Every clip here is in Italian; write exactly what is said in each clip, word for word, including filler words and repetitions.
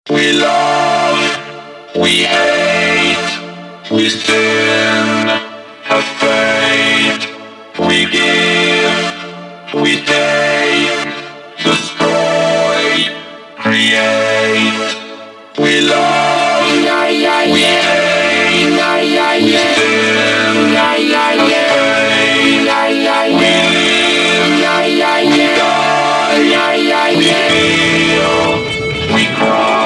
We love, we hate, we sin, have faith, we give, we take, destroy, create. We love, we hate, we sin, have faith, we live, we die, we feel, we cry.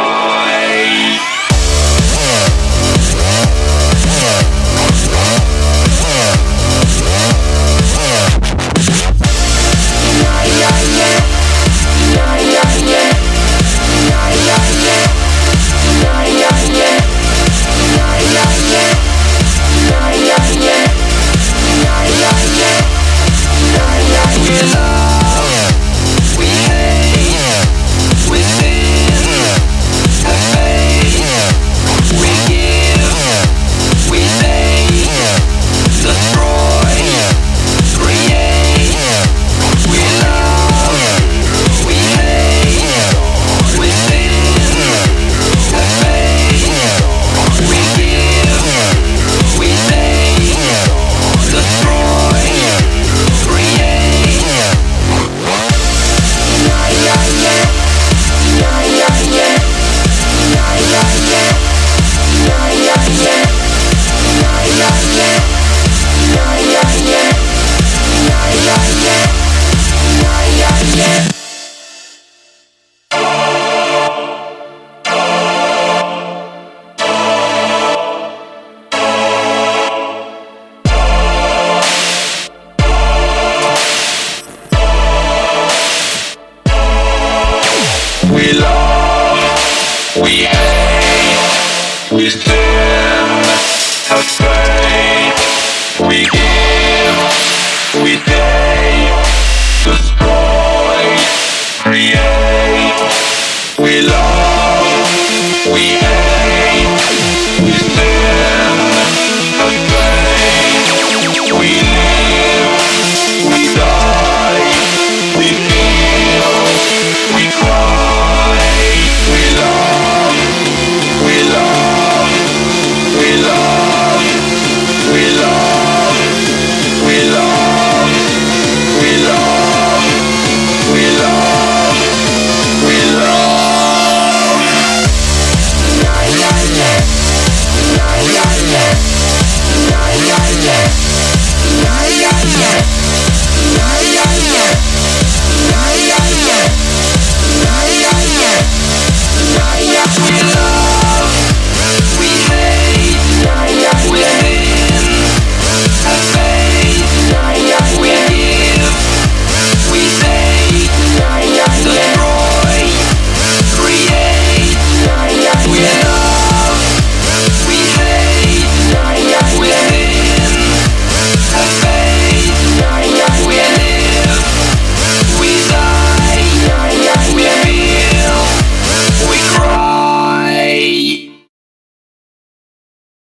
We love, we hate, we stay.